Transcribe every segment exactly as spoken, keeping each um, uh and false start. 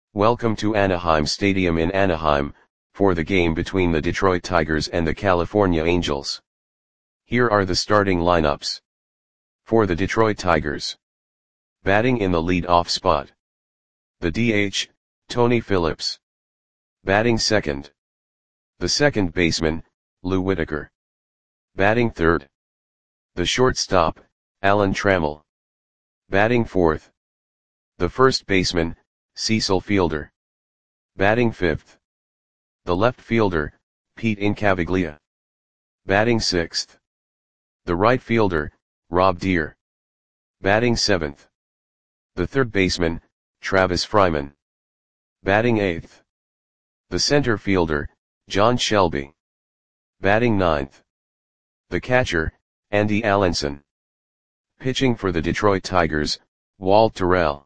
Welcome to Anaheim Stadium in Anaheim, for the game between the Detroit Tigers and the California Angels. Here are the starting lineups. For the Detroit Tigers. Batting in the lead-off spot. The D H, Tony Phillips. Batting second. The second baseman, Lou Whitaker. Batting third. The shortstop, Alan Trammell. Batting fourth. The first baseman, Cecil Fielder. Batting fifth. The left fielder, Pete Incaviglia. Batting sixth. The right fielder, Rob Deer. Batting seventh. The third baseman, Travis Fryman. Batting eighth. The center fielder, John Shelby. Batting ninth. The catcher, Andy Allenson. Pitching for the Detroit Tigers, Walt Terrell.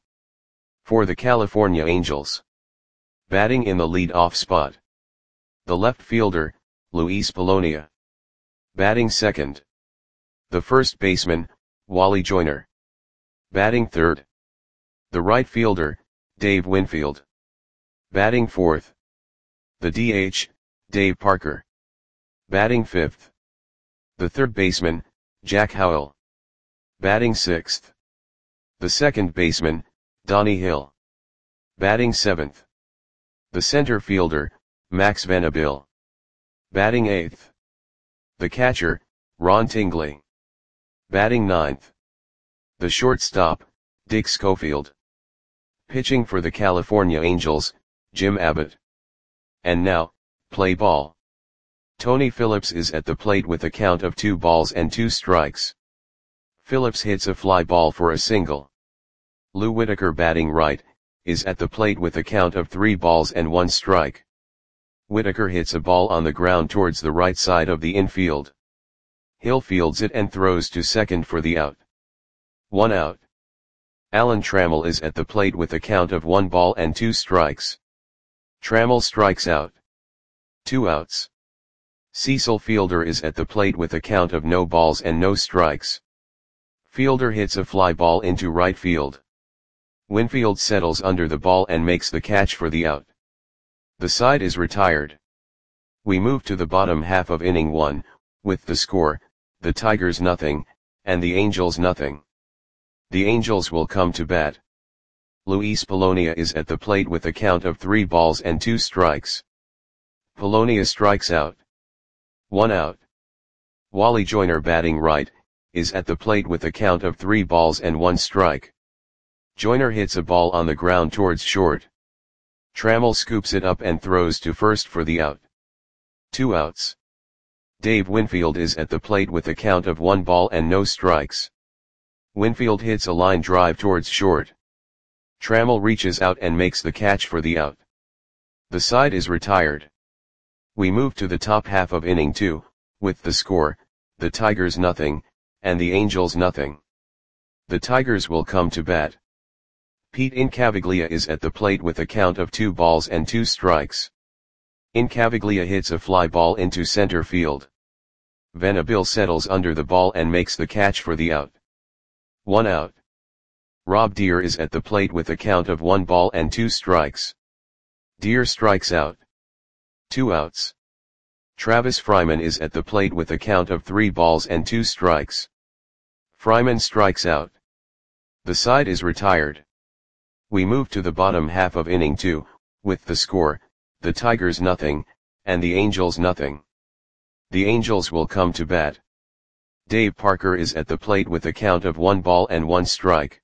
For the California Angels. Batting in the lead-off spot. The left fielder, Luis Polonia. Batting second. The first baseman, Wally Joyner. Batting third. The right fielder, Dave Winfield. Batting fourth. The D H, Dave Parker. Batting fifth. The third baseman, Jack Howell. Batting sixth. The second baseman, Donnie Hill. Batting seventh. The center fielder, Max Venable. Batting eighth. The catcher, Ron Tingley. Batting ninth. The shortstop, Dick Schofield. Pitching for the California Angels, Jim Abbott. And now, play ball. Tony Phillips is at the plate with a count of two balls and two strikes. Phillips hits a fly ball for a single. Lou Whitaker, batting right, is at the plate with a count of three balls and one strike. Whitaker hits a ball on the ground towards the right side of the infield. Hill fields it and throws to second for the out. One out. Alan Trammell is at the plate with a count of one ball and two strikes. Trammell strikes out. Two outs. Cecil Fielder is at the plate with a count of no balls and no strikes. Fielder hits a fly ball into right field. Winfield settles under the ball and makes the catch for the out. The side is retired. We move to the bottom half of inning one, with the score, the Tigers nothing, and the Angels nothing. The Angels will come to bat. Luis Polonia is at the plate with a count of three balls and two strikes. Polonia strikes out. One out. Wally Joyner, batting right, is at the plate with a count of three balls and one strike. Joyner hits a ball on the ground towards short. Trammell scoops it up and throws to first for the out. Two outs. Dave Winfield is at the plate with a count of one ball and no strikes. Winfield hits a line drive towards short. Trammell reaches out and makes the catch for the out. The side is retired. We move to the top half of inning two, with the score, the Tigers nothing, and the Angels nothing. The Tigers will come to bat. Pete Incaviglia is at the plate with a count of two balls and two strikes. Incaviglia hits a fly ball into center field. Venable settles under the ball and makes the catch for the out. One out. Rob Deer is at the plate with a count of one ball and two strikes. Deer strikes out. Two outs. Travis Fryman is at the plate with a count of three balls and two strikes. Fryman strikes out. The side is retired. We move to the bottom half of inning two, with the score, the Tigers nothing, and the Angels nothing. The Angels will come to bat. Dave Parker is at the plate with a count of one ball and one strike.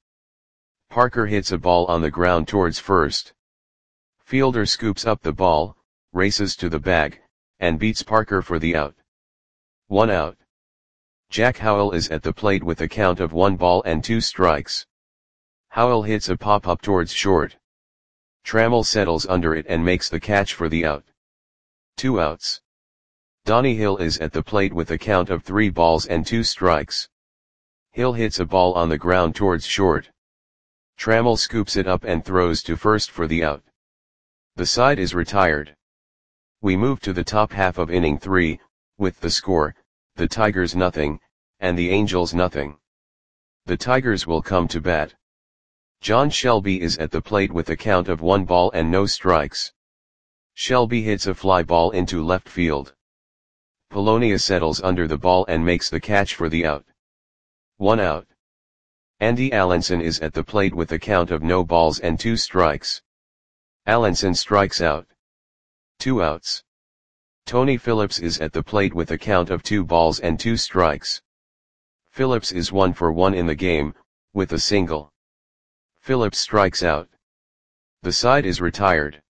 Parker hits a ball on the ground towards first. Fielder scoops up the ball, races to the bag, and beats Parker for the out. One out. Jack Howell is at the plate with a count of one ball and two strikes. Howell hits a pop-up towards short. Trammell settles under it and makes the catch for the out. Two outs. Donnie Hill is at the plate with a count of three balls and two strikes. Hill hits a ball on the ground towards short. Trammell scoops it up and throws to first for the out. The side is retired. We move to the top half of inning three, with the score, the Tigers nothing, and the Angels nothing. The Tigers will come to bat. John Shelby is at the plate with a count of one ball and no strikes. Shelby hits a fly ball into left field. Polonia settles under the ball and makes the catch for the out. One out. Andy Allenson is at the plate with a count of no balls and two strikes. Allenson strikes out. Two outs. Tony Phillips is at the plate with a count of two balls and two strikes. Phillips is one for one in the game, with a single. Phillips strikes out. The side is retired.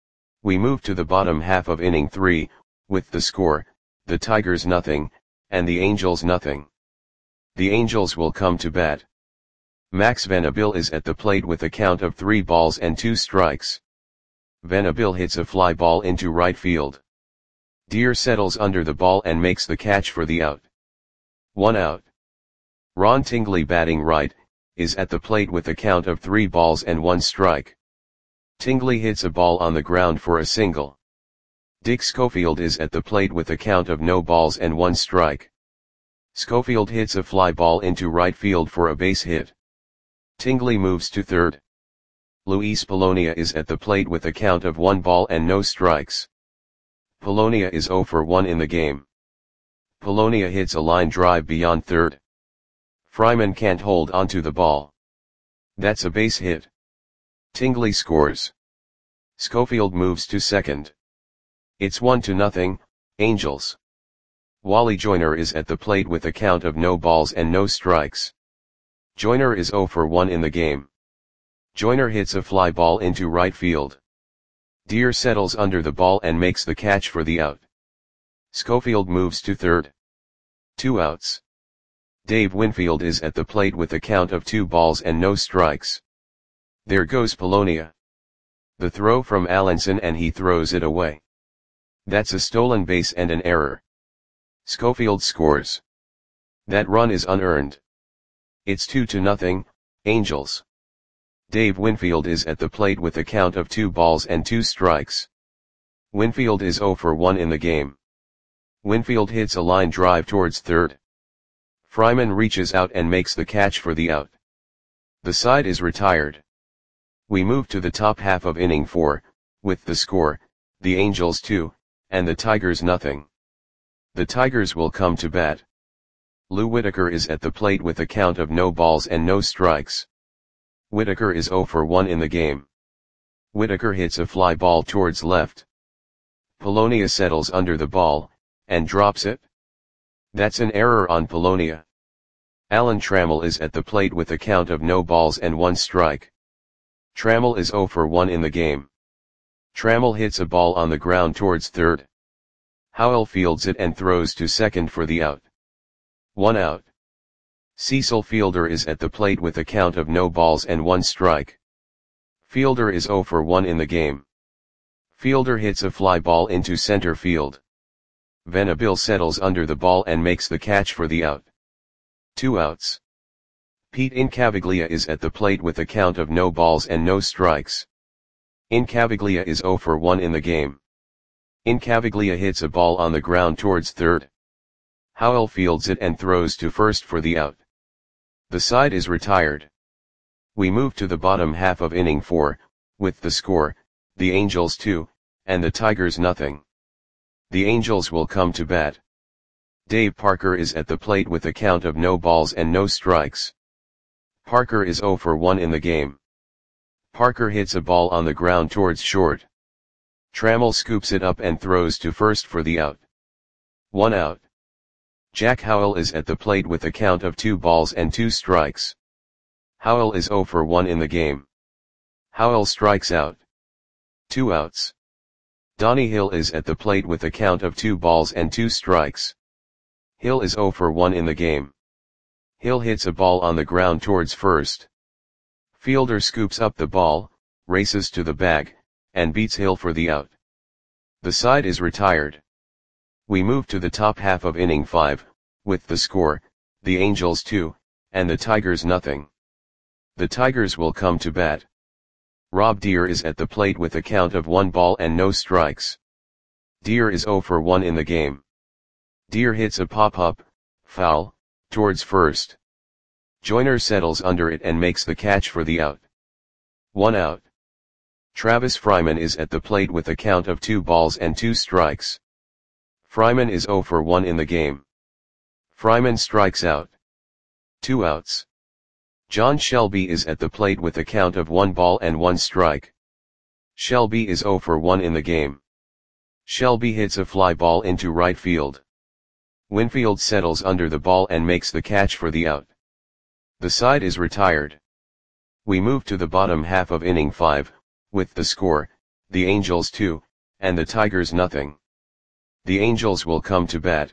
We move to the bottom half of inning three, with the score, the Tigers nothing, and the Angels nothing. The Angels will come to bat. Max Venable is at the plate with a count of three balls and two strikes. Venable hits a fly ball into right field. Deer settles under the ball and makes the catch for the out. One out. Ron Tingley, batting right, is at the plate with a count of three balls and one strike. Tingley hits a ball on the ground for a single. Dick Schofield is at the plate with a count of no balls and one strike. Schofield hits a fly ball into right field for a base hit. Tingley moves to third. Luis Polonia is at the plate with a count of one ball and no strikes. Polonia is zero for one in the game. Polonia hits a line drive beyond third. Fryman can't hold onto the ball. That's a base hit. Tingley scores. Schofield moves to second. It's one to nothing, Angels. Wally Joyner is at the plate with a count of no balls and no strikes. Joyner is zero for one in the game. Joyner hits a fly ball into right field. Deer settles under the ball and makes the catch for the out. Schofield moves to third. Two outs. Dave Winfield is at the plate with a count of two balls and no strikes. There goes Polonia. The throw from Allenson and he throws it away. That's a stolen base and an error. Schofield scores. That run is unearned. It's two to nothing, Angels. Dave Winfield is at the plate with a count of two balls and two strikes. Winfield is zero for one in the game. Winfield hits a line drive towards third. Fryman reaches out and makes the catch for the out. The side is retired. We move to the top half of inning four, with the score, the Angels two, and the Tigers nothing. The Tigers will come to bat. Lou Whitaker is at the plate with a count of no balls and no strikes. Whitaker is zero for one in the game. Whitaker hits a fly ball towards left. Polonia settles under the ball, and drops it. That's an error on Polonia. Alan Trammell is at the plate with a count of no balls and one strike. Trammell is zero for one in the game. Trammell hits a ball on the ground towards third. Howell fields it and throws to second for the out. One out. Cecil Fielder is at the plate with a count of no balls and one strike. Fielder is zero for one in the game. Fielder hits a fly ball into center field. Venable settles under the ball and makes the catch for the out. Two outs. Pete Incaviglia is at the plate with a count of no balls and no strikes. Incaviglia is zero for one in the game. Incaviglia hits a ball on the ground towards third. Howell fields it and throws to first for the out. The side is retired. We move to the bottom half of inning four, with the score, the Angels two, and the Tigers nothing. The Angels will come to bat. Dave Parker is at the plate with a count of no balls and no strikes. Parker is zero for one in the game. Parker hits a ball on the ground towards short. Trammell scoops it up and throws to first for the out. One out. Jack Howell is at the plate with a count of two balls and two strikes. Howell is zero for one in the game. Howell strikes out. Two outs. Donnie Hill is at the plate with a count of two balls and two strikes. Hill is zero for one in the game. Hill hits a ball on the ground towards first. Fielder scoops up the ball, races to the bag, and beats Hill for the out. The side is retired. We move to the top half of inning five, with the score, the Angels two, and the Tigers nothing. The Tigers will come to bat. Rob Deer is at the plate with a count of one ball and no strikes. Deer is zero for one in the game. Deer hits a pop-up, foul, towards first. Joyner settles under it and makes the catch for the out. One out. Travis Fryman is at the plate with a count of two balls and two strikes. Fryman is zero for one in the game. Fryman strikes out. Two outs. John Shelby is at the plate with a count of one ball and one strike. Shelby is zero for one in the game. Shelby hits a fly ball into right field. Winfield settles under the ball and makes the catch for the out. The side is retired. We move to the bottom half of inning five, with the score, the Angels two, and the Tigers nothing. The Angels will come to bat.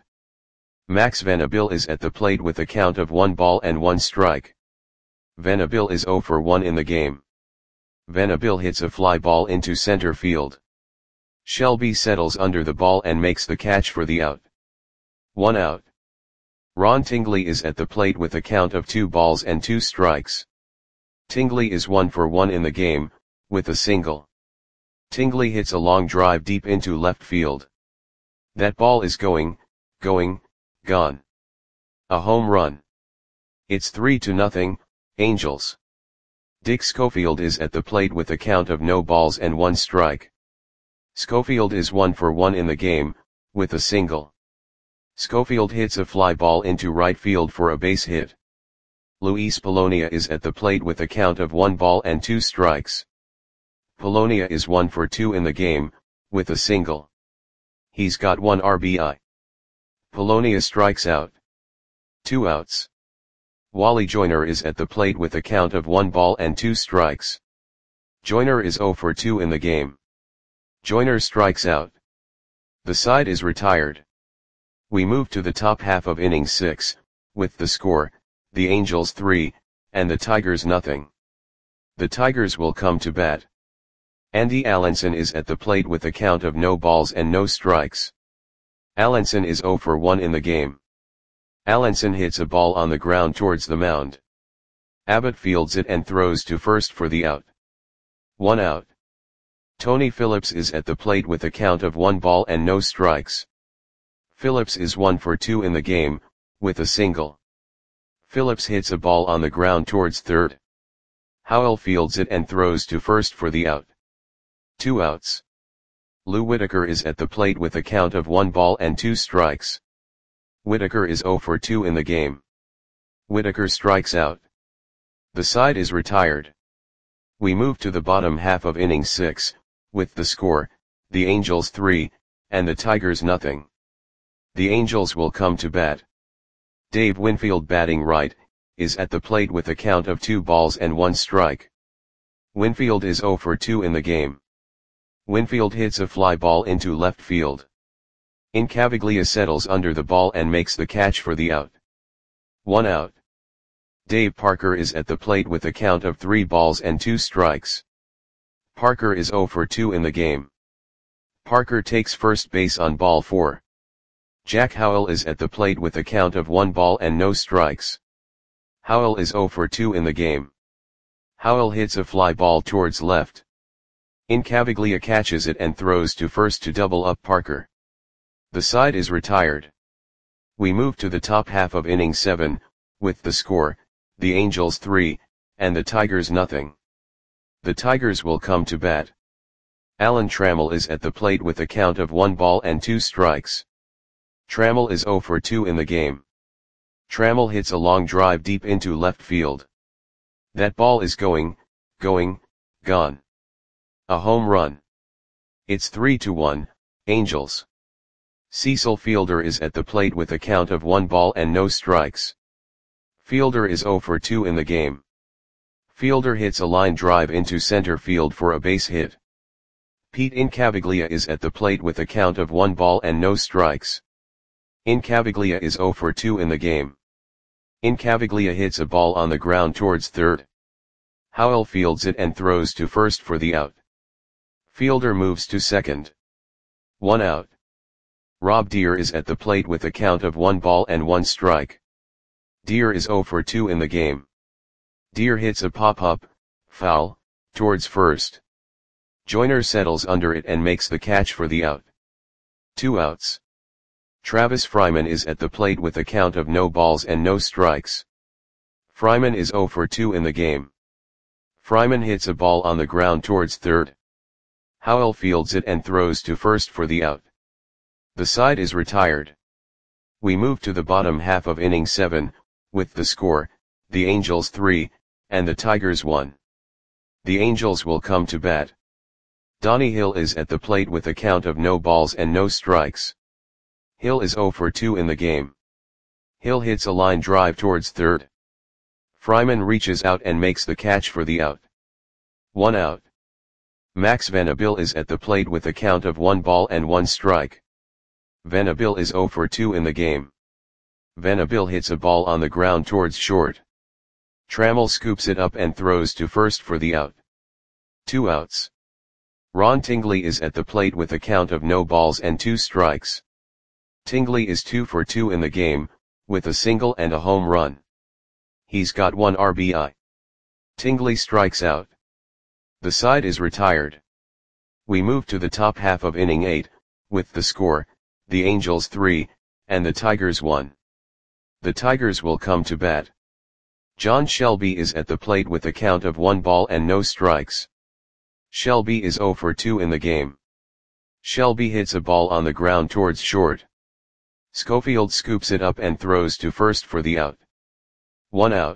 Max Venable is at the plate with a count of one ball and one strike. Venable is zero for one in the game. Venable hits a fly ball into center field. Shelby settles under the ball and makes the catch for the out. One out. Ron Tingley is at the plate with a count of two balls and two strikes. Tingley is one for one in the game, with a single. Tingley hits a long drive deep into left field. That ball is going, going, gone. A home run. It's three to nothing, Angels. Dick Schofield is at the plate with a count of no balls and one strike. Schofield is one for one in the game, with a single. Schofield hits a fly ball into right field for a base hit. Luis Polonia is at the plate with a count of one ball and two strikes. Polonia is one for two in the game, with a single. He's got one R B I. Polonia strikes out. Two outs. Wally Joyner is at the plate with a count of one ball and two strikes. Joyner is zero for two in the game. Joyner strikes out. The side is retired. We move to the top half of inning six, with the score, the Angels three, and the Tigers nothing. The Tigers will come to bat. Andy Allenson is at the plate with a count of no balls and no strikes. Allenson is zero for one in the game. Allenson hits a ball on the ground towards the mound. Abbott fields it and throws to first for the out. One out. Tony Phillips is at the plate with a count of one ball and no strikes. Phillips is one for two in the game, with a single. Phillips hits a ball on the ground towards third. Howell fields it and throws to first for the out. Two outs. Lou Whitaker is at the plate with a count of one ball and two strikes. Whitaker is zero for two in the game. Whitaker strikes out. The side is retired. We move to the bottom half of inning six, with the score, the Angels three, and the Tigers nothing. The Angels will come to bat. Dave Winfield, batting right, is at the plate with a count of two balls and one strike. Winfield is zero for two in the game. Winfield hits a fly ball into left field. Incaviglia settles under the ball and makes the catch for the out. One out. Dave Parker is at the plate with a count of three balls and two strikes. Parker is zero for two in the game. Parker takes first base on ball four. Jack Howell is at the plate with a count of one ball and no strikes. Howell is zero for two in the game. Howell hits a fly ball towards left. Incaviglia catches it and throws to first to double up Parker. The side is retired. We move to the top half of inning seven, with the score, the Angels three, and the Tigers nothing. The Tigers will come to bat. Alan Trammell is at the plate with a count of one ball and two strikes. Trammell is zero for two in the game. Trammell hits a long drive deep into left field. That ball is going, going, gone. A home run. It's three to one, Angels. Cecil Fielder is at the plate with a count of one ball and no strikes. Fielder is zero for two in the game. Fielder hits a line drive into center field for a base hit. Pete Incaviglia is at the plate with a count of one ball and no strikes. Incaviglia is zero for two in the game. Incaviglia hits a ball on the ground towards third. Howell fields it and throws to first for the out. Fielder moves to second. One out. Rob Deere is at the plate with a count of one ball and one strike. Deere is zero for two in the game. Deere hits a pop-up, foul, towards first. Joyner settles under it and makes the catch for the out. Two outs. Travis Fryman is at the plate with a count of no balls and no strikes. Fryman is zero for two in the game. Fryman hits a ball on the ground towards third. Howell fields it and throws to first for the out. The side is retired. We move to the bottom half of inning seven, with the score, the Angels three, and the Tigers one. The Angels will come to bat. Donnie Hill is at the plate with a count of no balls and no strikes. Hill is oh for two in the game. Hill hits a line drive towards third. Fryman reaches out and makes the catch for the out. One out. Max Venable is at the plate with a count of one ball and one strike. Venable is oh for two in the game. Venable hits a ball on the ground towards short. Trammell scoops it up and throws to first for the out. Two outs. Ron Tingley is at the plate with a count of no balls and two strikes. Tingley is two for two in the game, with a single and a home run. He's got one R B I. Tingley strikes out. The side is retired. We move to the top half of inning eight, with the score, the Angels three, and the Tigers one. The Tigers will come to bat. John Shelby is at the plate with a count of one ball and no strikes. Shelby is oh for two in the game. Shelby hits a ball on the ground towards short. Schofield scoops it up and throws to first for the out. One out.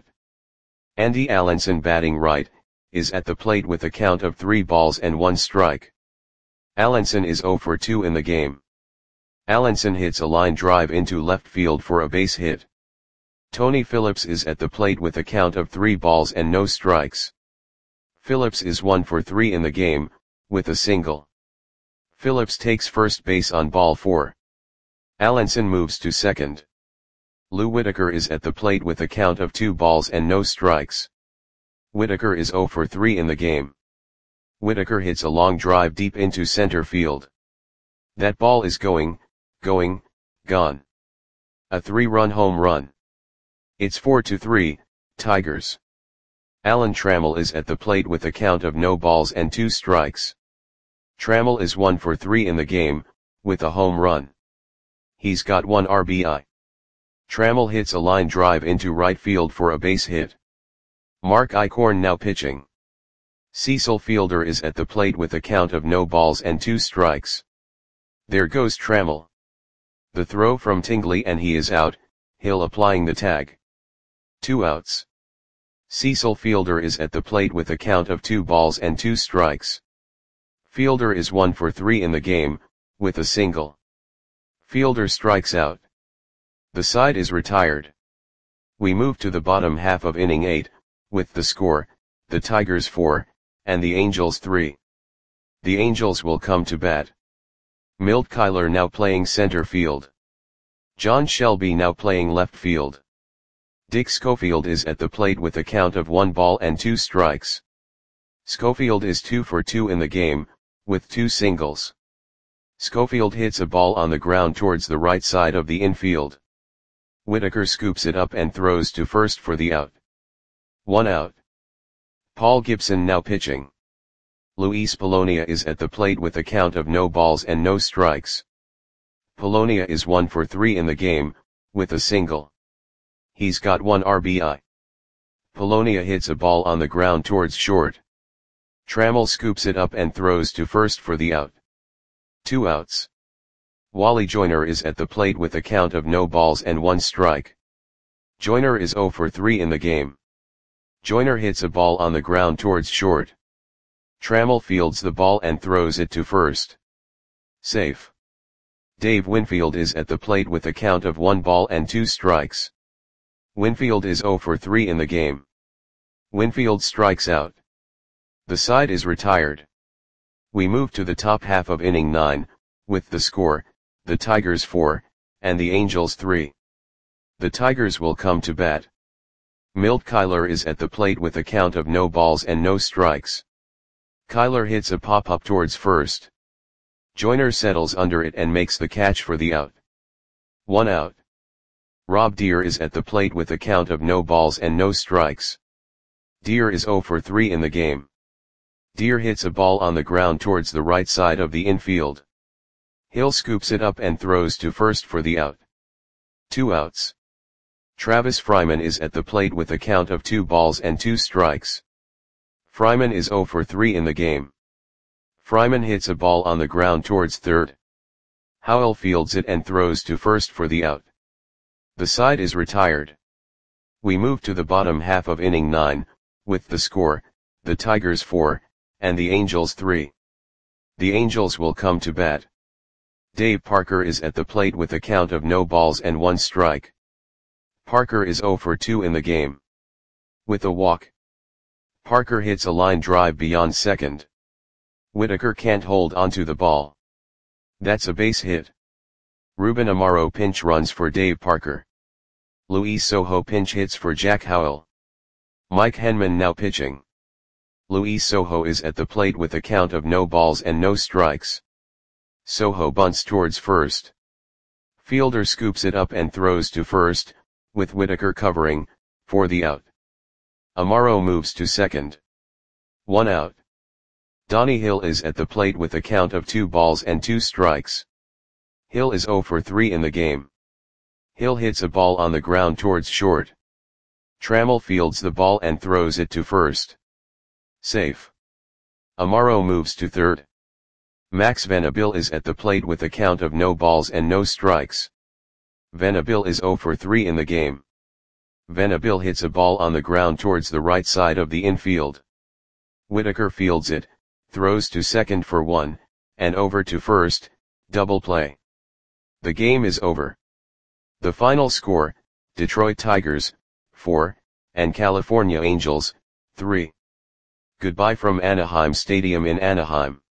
Andy Allenson, batting right, is at the plate with a count of three balls and one strike. Allenson is oh for two in the game. Allenson hits a line drive into left field for a base hit. Tony Phillips is at the plate with a count of three balls and no strikes. Phillips is one for three in the game, with a single. Phillips takes first base on ball four. Allenson moves to second. Lou Whitaker is at the plate with a count of two balls and no strikes. Whitaker is oh for three in the game. Whitaker hits a long drive deep into center field. That ball is going, going, gone. A three-run home run. It's four to three, Tigers. Alan Trammell is at the plate with a count of no balls and two strikes. Trammell is one for three in the game, with a home run. He's got one R B I. Trammell hits a line drive into right field for a base hit. Mark Eichhorn now pitching. Cecil Fielder is at the plate with a count of no balls and two strikes. There goes Trammell. The throw from Tingley and he is out, Hill applying the tag. Two outs. Cecil Fielder is at the plate with a count of two balls and two strikes. Fielder is one for three in the game, with a single. Fielder strikes out. The side is retired. We move to the bottom half of inning eight, with the score, the Tigers four, and the Angels three. The Angels will come to bat. Milt Kyler now playing center field. John Shelby now playing left field. Dick Schofield is at the plate with a count of one ball and two strikes. Schofield is two for two in the game, with two singles. Schofield hits a ball on the ground towards the right side of the infield. Whitaker scoops it up and throws to first for the out. One out. Paul Gibson now pitching. Luis Polonia is at the plate with a count of no balls and no strikes. Polonia is one for three in the game, with a single. He's got one R B I. Polonia hits a ball on the ground towards short. Trammell scoops it up and throws to first for the out. Two outs. Wally Joyner is at the plate with a count of no balls and one strike. Joyner is oh for three in the game. Joyner hits a ball on the ground towards short. Trammell fields the ball and throws it to first. Safe. Dave Winfield is at the plate with a count of one ball and two strikes. Winfield is oh for three in the game. Winfield strikes out. The side is retired. We move to the top half of inning nine, with the score, the Tigers four, and the Angels three. The Tigers will come to bat. Milt Kyler is at the plate with a count of no balls and no strikes. Kyler hits a pop-up towards first. Joyner settles under it and makes the catch for the out. One out. Rob Deere is at the plate with a count of no balls and no strikes. Deere is oh for three in the game. Deere hits a ball on the ground towards the right side of the infield. Hill scoops it up and throws to first for the out. Two outs. Travis Fryman is at the plate with a count of two balls and two strikes. Fryman is zero for three in the game. Fryman hits a ball on the ground towards third. Howell fields it and throws to first for the out. The side is retired. We move to the bottom half of inning nine, with the score, the Tigers four, and the Angels three. The Angels will come to bat. Dave Parker is at the plate with a count of no balls and one strike. Parker is zero for two in the game. With a walk, Parker hits a line drive beyond second. Whitaker can't hold onto the ball. That's a base hit. Ruben Amaro pinch runs for Dave Parker. Luis Sojo pinch hits for Jack Howell. Mike Henman now pitching. Luis Sojo is at the plate with a count of no balls and no strikes. Sojo bunts towards first. Fielder scoops it up and throws to first, with Whitaker covering, for the out. Amaro moves to second. One out. Donnie Hill is at the plate with a count of two balls and two strikes. Hill is zero for three in the game. Hill hits a ball on the ground towards short. Trammell fields the ball and throws it to first. Safe. Amaro moves to third. Max Venable is at the plate with a count of no balls and no strikes. Venable is zero for three in the game. Venable hits a ball on the ground towards the right side of the infield. Whitaker fields it, throws to second for one, and over to first, double play. The game is over. The final score, Detroit Tigers, four, and California Angels, three. Goodbye from Anaheim Stadium in Anaheim.